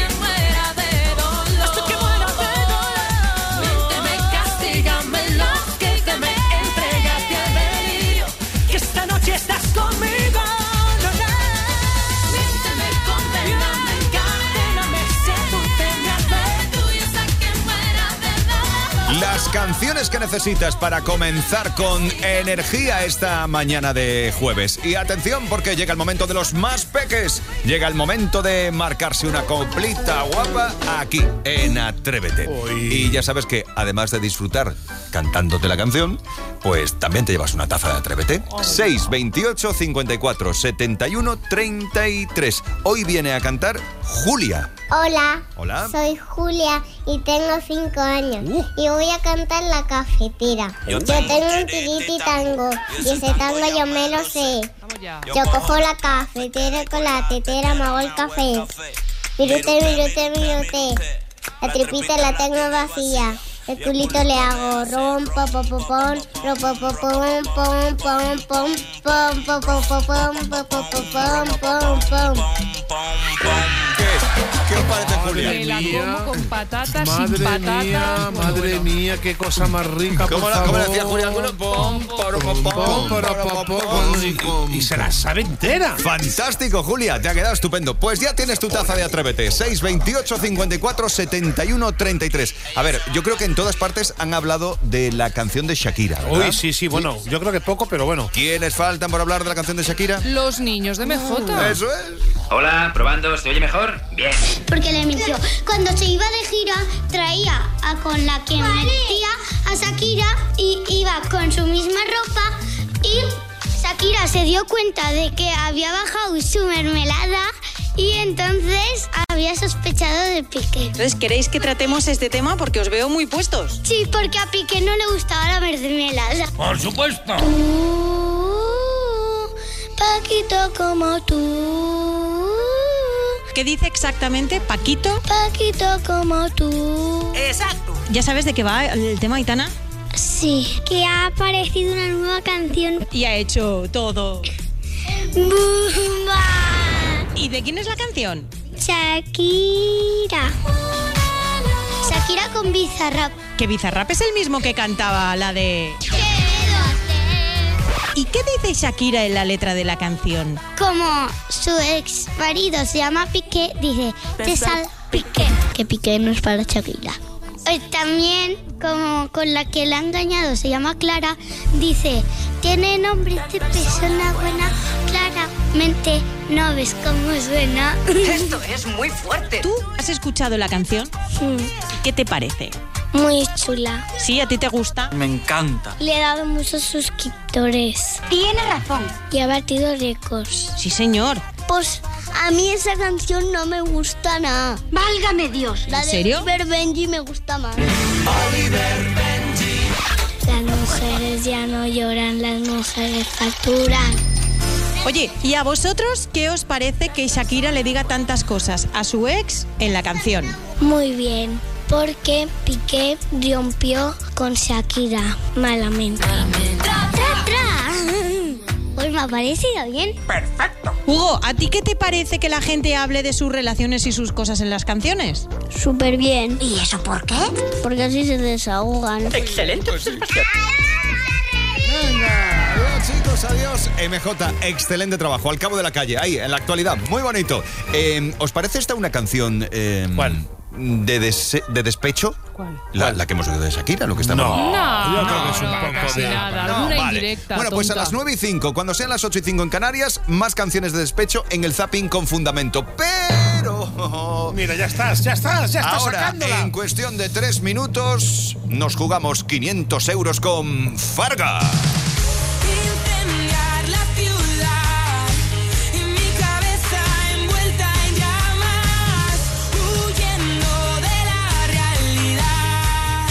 canciones que necesitas para comenzar con energía esta mañana de jueves. Y atención, porque llega el momento de los más peques. Llega el momento de marcarse una coplita guapa aquí en Atrévete. Y ya sabes que además de disfrutar cantándote la canción, pues también te llevas una taza de Atrévete. 628 54 71 33. Hoy viene a cantar Julia. Hola. Hola. Soy Julia y tengo 5 años. Y voy a cantar La Cafetera. Yo tengo un tirititango y ese tango yo me lo sé. Yo cojo la cafetera y con la tetera me hago el café. Mirute, mirute, mirute. La tripita la tengo vacía. El culito le hago rom, pom, pom, pom, pom, rom, pom, pom, pom, pom, pom, pom, pom, pom, pom, pom, pom, pom, pom, pom, pom. ¿Qué os parece, Julia? Me la como con patatas, sin patata. Madre mía, qué cosa más rica. ¿Cómo le decía Julia? Y se la sabe entera. Fantástico, Julia, te ha quedado estupendo. Pues ya tienes tu taza de Atrévete. 628 54 71 33. A ver, yo creo que en todas partes han hablado de la canción de Shakira, ¿verdad? Uy, sí, bueno, yo creo que poco, pero bueno. ¿Quiénes faltan por hablar de la canción de Shakira? Los niños de MJ. Eso es. Hola, probando, ¿se oye mejor? Bien. Porque le mintió. Cuando se iba de gira, traía con la que metía a Shakira y iba con su misma ropa y Shakira se dio cuenta de que había bajado su mermelada y entonces había sospechado de Piqué. Entonces, ¿queréis que tratemos este tema? Porque os veo muy puestos. Sí, porque a Piqué no le gustaba la mermelada. ¡Por supuesto! Paquito como tú. ¿Qué dice exactamente Paquito? Paquito como tú. Exacto. ¿Ya sabes de qué va el tema, Aitana? Sí, que ha aparecido una nueva canción. Y ha hecho todo. ¡Bumba! ¿Y de quién es la canción? Shakira. Shakira con Bizarrap. Que Bizarrap es el mismo que cantaba la de... ¿Y qué dice Shakira en la letra de la canción? Como su ex marido se llama Piqué, dice, te sal Piqué. Que Piqué no es para Shakira. También, como con la que le ha engañado se llama Clara, dice, tiene nombre de persona buena, claramente no ves cómo suena. Esto es muy fuerte. ¿Tú has escuchado la canción? ¿Qué te parece? Muy chula. ¿Sí? ¿A ti te gusta? Me encanta. Le he dado muchos suscriptores. Tiene razón. Y ha batido récords. Sí, señor. Pues a mí esa canción no me gusta nada. Válgame Dios. ¿En serio? La de Oliver Benji me gusta más. Oliver Benji. Las mujeres ya no lloran, las mujeres facturan. Oye, ¿y a vosotros qué os parece que Shakira le diga tantas cosas a su ex en la canción? Muy bien. Porque Piqué rompió con Shakira malamente. Pues me ha parecido bien. ¡Perfecto! Hugo, ¿a ti qué te parece que la gente hable de sus relaciones y sus cosas en las canciones? Súper bien. ¿Y eso por qué? Porque así se desahogan. ¡Excelente! Venga, adiós chicos, adiós. MJ, excelente trabajo, al cabo de la calle, ahí, en la actualidad, muy bonito. ¿Os parece esta una canción... ¿Cuál? De despecho? ¿Cuál? La que hemos oído de Shakira, lo que estamos... Yo creo que es un poco casi de... nada, alguna indirecta. Bueno, pues a tonta. las 9:05, cuando sean las 8:05 en Canarias, más canciones de despecho en el Zapping con Fundamento. Pero... Mira, ya estás ahora, sacándola. en cuestión de 3 minutos, nos jugamos 500 euros con Farga. Incendiar la ciudad y mi cabeza envuelta en llamas, huyendo de la realidad.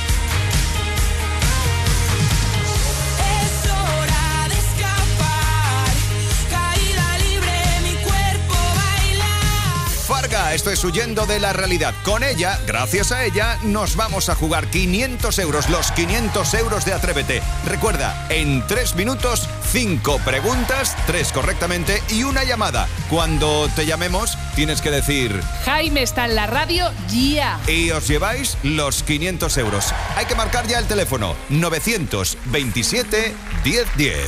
Es hora de escapar, caída libre, mi cuerpo baila. Farga, esto es Huyendo de la Realidad. Con ella, gracias a ella, nos vamos a jugar 500 euros, los 500 euros de Atrévete. Recuerda, en 3 minutos, 5 preguntas, 3 correctamente y una llamada. Cuando te llamemos, tienes que decir... Jaime está en la radio, ya. Y os lleváis los 500 euros. Hay que marcar ya el teléfono, 927 1010.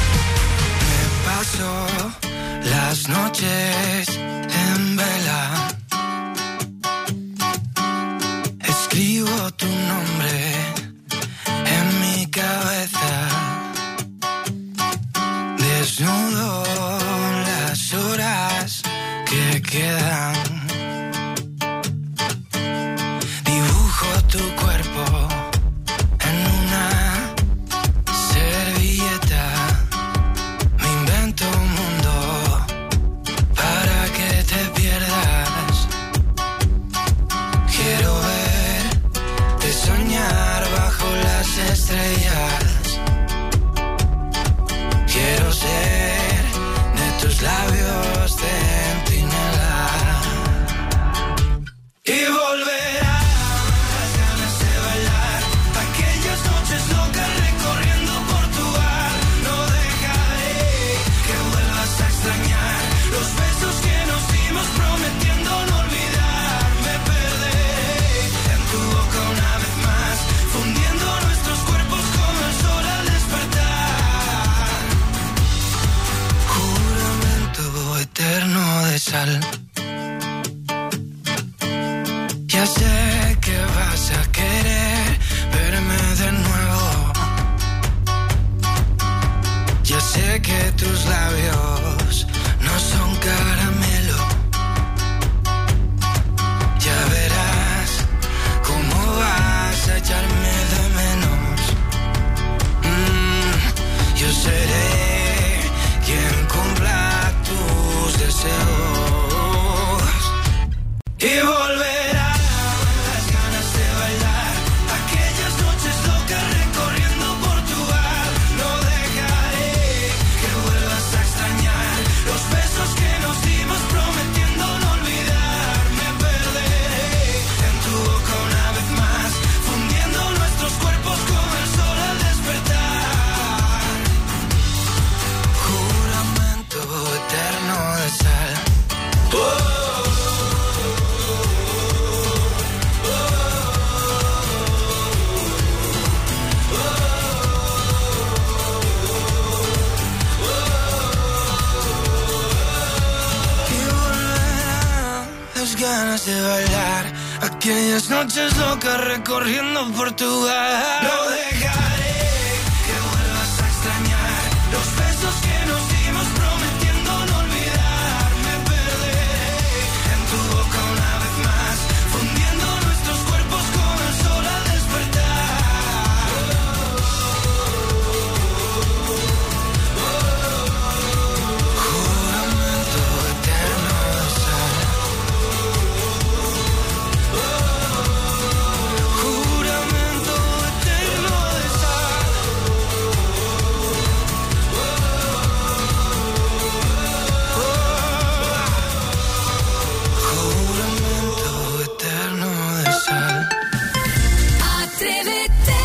Paso las noches en vela. Escribo tu nombre quedan. Dibujo tu cuerpo en una servilleta. Me invento un mundo para que te pierdas. Quiero verte soñar bajo las estrellas. Quiero ser de tus labios centinela. Y volverán las ganas de bailar, aquellas noches locas recorriendo Portugal. No dejaré que vuelvas a extrañar los besos que nos dimos prometiendo no olvidar. Me perderé en tu boca una vez más, fundiendo nuestros cuerpos como el sol al despertar. Juramento eterno de sal. Ya sé que vas a querer verme de nuevo. Ya sé que tus labios no son caramelo. Ya verás cómo vas a echarme de menos. Yo seré quien cumpla tus deseos. Y volverán las ganas de bailar, aquellas noches locas recorriendo Portugal. No dejaré que vuelvas a extrañar los besos que nos dimos prometiendo no olvidar. Me perderé en tu boca una vez más, fundiendo nuestros cuerpos como el sol al despertar. Juramento eterno de sal. Las ganas de bailar, aquellas noches locas recorriendo Portugal. No dejaré que vuelvas a extrañar los besos que nos dimos prometiendo no olvidar. Me perderé en tu boca una vez más, fundiendo nuestros cuerpos como el sol al despertar. Juramento eterno de sal. Juramento eterno de sal. Juramento eterno de sal. Atrévete.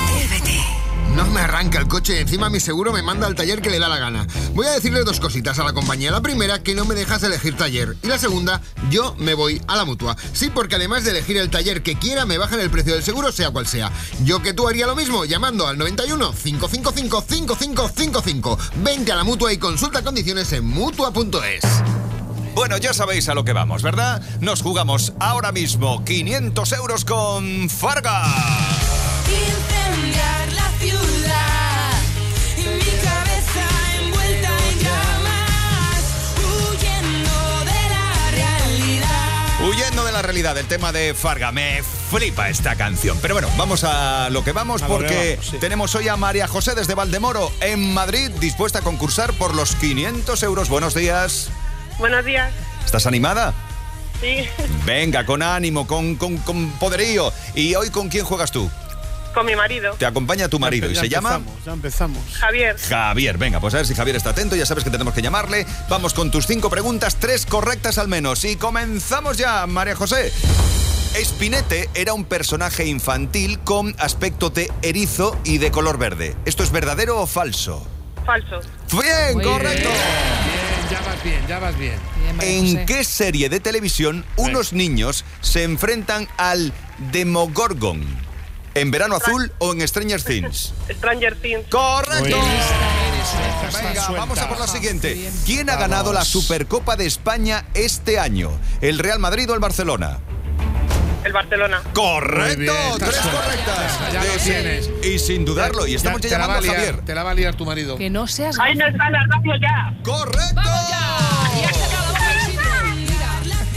No me arranca el coche y encima mi seguro me manda al taller que le da la gana. Voy a decirle dos cositas a la compañía. La primera, que no me dejas elegir taller. Y la segunda, yo me voy a la Mutua. Sí, porque además de elegir el taller que quiera, me bajan el precio del seguro, sea cual sea. Yo que tú haría lo mismo, llamando al 91 555 5555. Vente a la Mutua y consulta condiciones en Mutua.es. Bueno, ya sabéis a lo que vamos, ¿verdad? Nos jugamos ahora mismo 500 euros con Farga. Incendiar la ciudad y mi cabeza envuelta en llamas, huyendo de la realidad. Huyendo de la realidad, el tema de Farga. Me flipa esta canción. Pero bueno, vamos a lo que vamos, porque tenemos hoy a María José desde Valdemoro, en Madrid, dispuesta a concursar por los 500 euros. Buenos días. Buenos días. ¿Estás animada? Sí. Venga, con ánimo, con poderío. ¿Y hoy con quién juegas tú? Con mi marido. Te acompaña tu marido. ¿Y se llama? Ya empezamos. Javier. Javier, venga, pues a ver si Javier está atento. Ya sabes que tenemos que llamarle. Vamos con tus 5 preguntas, 3 correctas al menos. Y comenzamos ya, María José. Spinette era un personaje infantil con aspecto de erizo y de color verde. ¿Esto es verdadero o falso? Falso. Bien, Muy correcto. Ya vas bien. ¿En qué serie de televisión unos niños se enfrentan al Demogorgon? ¿En Verano Azul o en Stranger Things? Stranger Things. ¡Correcto! Venga, vamos a por la siguiente. ¿Quién ha ganado la Supercopa de España este año? ¿El Real Madrid o el Barcelona? El Barcelona. ¡Correcto! 3 correctas. Ya lo tienes. Y sin dudarlo. Y estamos ya llamando a Javier. Te la va a liar tu marido. Que no seas... ¡Ahí no está la radio ya! ¡Correcto! ¡Vamos ya! ¡Ya se acabó el sitio! Mira.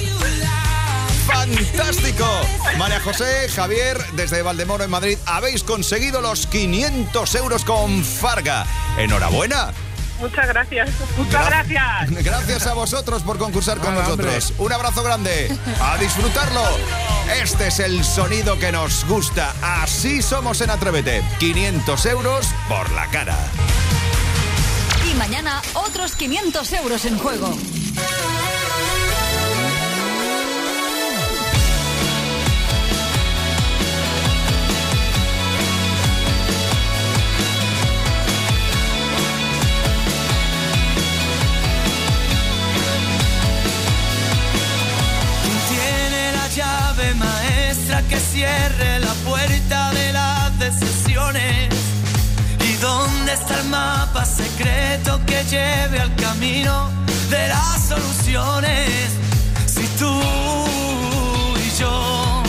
¡Fantástico! María José, Javier, desde Valdemoro en Madrid, habéis conseguido los 500 euros con Farga. ¡Enhorabuena! Muchas gracias. Muchas gracias. Gracias a vosotros por concursar con nosotros. Hombre. Un abrazo grande. A disfrutarlo. Este es el sonido que nos gusta. Así somos en Atrévete. 500 euros por la cara. Y mañana otros 500 euros en juego. Maestra que cierre la puerta de las decisiones. ¿Y dónde está el mapa secreto que lleve al camino de las soluciones? Si tú y yo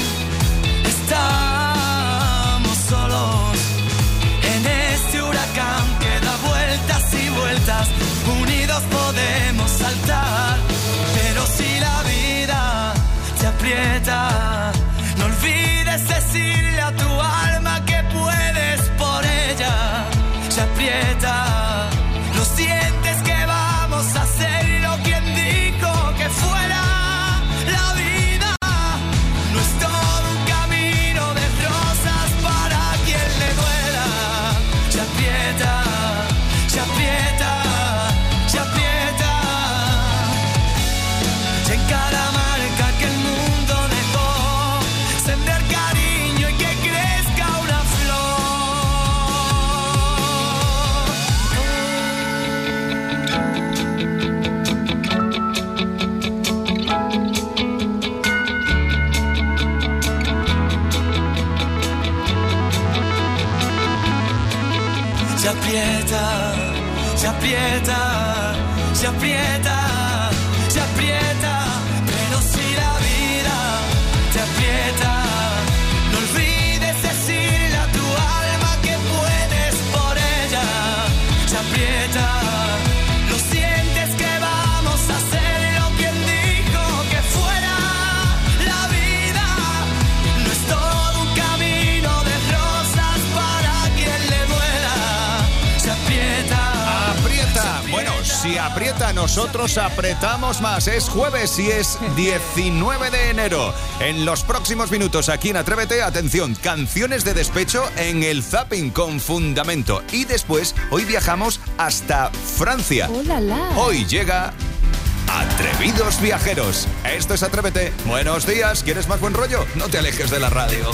estamos solos en este huracán que da vueltas y vueltas, unidos podemos saltar. Pero si la vida te aprieta, no olvides decirle a tu alma que puedes por ella. Se aprieta los dientes, que vamos a hacerlo. ¿Quién dijo que fuera la vida? No es todo un camino de rosas para quien le duela. Se aprieta, se aprieta, se aprieta. Y en cada marca que el mundo dejó, sembrar cariño y que crezca una se aprieta, se aprieta, se aprieta, se aprieta. Pero si la vida te aprieta, no olvides decirle a tu alma que puedes por ella. Se aprieta los dientes, que vamos a hacerlo. ¿Quién dijo que fuera la vida? No es todo un camino de rosas para quien le duela. Se aprieta. Aprieta. Bueno, si aprieta, nosotros apretamos más. Es jueves y es 19 de enero. En los próximos minutos aquí en Atrévete, atención, canciones de despecho en el Zapping con Fundamento. Y después, hoy viajamos hasta Francia. Hoy llega Atrevidos Viajeros. Esto es Atrévete. Buenos días. ¿Quieres más buen rollo? No te alejes de la radio.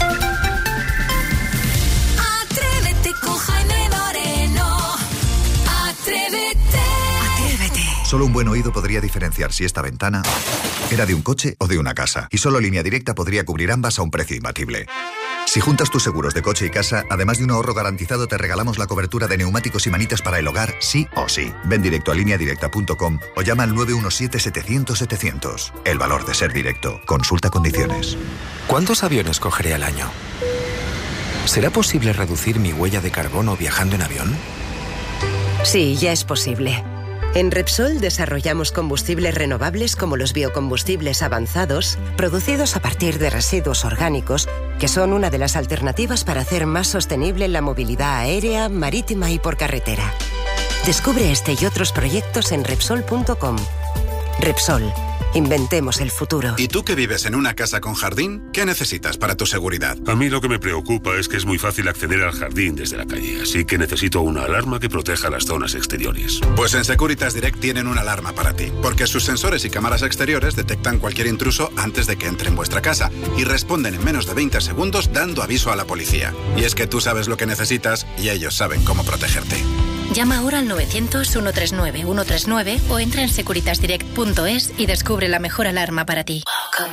Atrévete con Jaime Moreno. Atrévete. Solo un buen oído podría diferenciar si esta ventana era de un coche o de una casa. Y solo Línea Directa podría cubrir ambas a un precio imbatible. Si juntas tus seguros de coche y casa, además de un ahorro garantizado, te regalamos la cobertura de neumáticos y manitas para el hogar, sí o sí. Ven directo a lineadirecta.com o llama al 917-700-700. El valor de ser directo. Consulta condiciones. ¿Cuántos aviones cogeré al año? ¿Será posible reducir mi huella de carbono viajando en avión? Sí, ya es posible. En Repsol desarrollamos combustibles renovables como los biocombustibles avanzados, producidos a partir de residuos orgánicos, que son una de las alternativas para hacer más sostenible la movilidad aérea, marítima y por carretera. Descubre este y otros proyectos en Repsol.com. Repsol. Inventemos el futuro. ¿Y tú que vives en una casa con jardín? ¿Qué necesitas para tu seguridad? A mí lo que me preocupa es que es muy fácil acceder al jardín desde la calle, así que necesito una alarma que proteja las zonas exteriores. Pues en Securitas Direct tienen una alarma para ti, porque sus sensores y cámaras exteriores detectan cualquier intruso antes de que entre en vuestra casa y responden en menos de 20 segundos dando aviso a la policía. Y es que tú sabes lo que necesitas y ellos saben cómo protegerte. Llama ahora al 900-139-139 o entra en securitasdirect.es y descubre la mejor alarma para ti.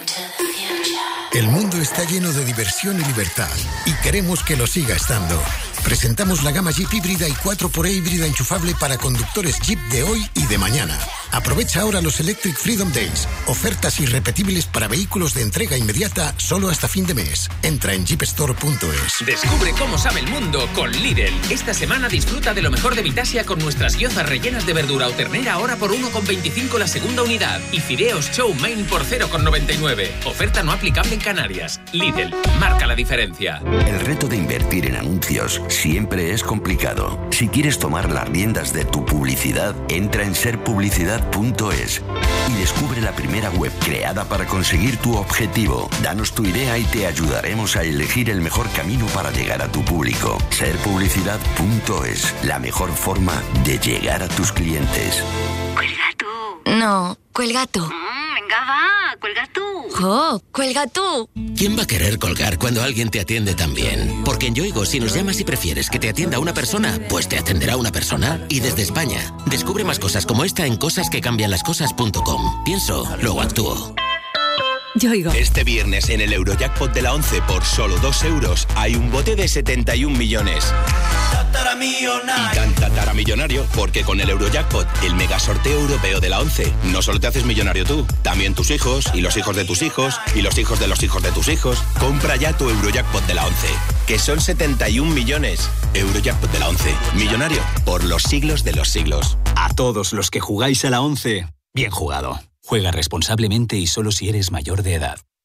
El mundo está lleno de diversión y libertad y queremos que lo siga estando. Presentamos la gama Jeep híbrida y 4xE híbrida enchufable para conductores Jeep de hoy y de mañana. Aprovecha ahora los Electric Freedom Days. Ofertas irrepetibles para vehículos de entrega inmediata solo hasta fin de mes. Entra en jeepstore.es. Descubre cómo sabe el mundo con Lidl. Esta semana disfruta de lo mejor de Vitasia con nuestras gyozas rellenas de verdura o ternera ahora por 1,25 la segunda unidad. Y fideos chow mein por 0,99. Oferta no aplicable en Canarias. Lidl, marca la diferencia. El reto de invertir en anuncios siempre es complicado. Si quieres tomar las riendas de tu publicidad, entra en serpublicidad.es y descubre la primera web creada para conseguir tu objetivo. Danos tu idea y te ayudaremos a elegir el mejor camino para llegar a tu público. Serpublicidad.es, la mejor forma de llegar a tus clientes. Cuelga tú. No, cuelga tú. Venga, va, cuelga tú. ¡Jo, cuelga tú! ¿Quién va a querer colgar cuando alguien te atiende tan bien? Porque en Yoigo, si nos llamas y prefieres que te atienda una persona, pues te atenderá una persona. Y desde España, descubre más cosas como esta en cosasquecambianlascosas.com. Pienso, luego actúo. Yoigo. Este viernes en el Eurojackpot de la 11 por solo 2 euros hay un bote de 71 millones. Y tan tataramillonario porque con el Eurojackpot, el mega sorteo europeo de la 11, no solo te haces millonario tú, también tus hijos y los hijos de tus hijos y los hijos de los hijos de tus hijos. Compra ya tu Eurojackpot de la 11, que son 71 millones. Eurojackpot de la 11, millonario por los siglos de los siglos. A todos los que jugáis a la 11, bien jugado. Juega responsablemente y solo si eres mayor de edad.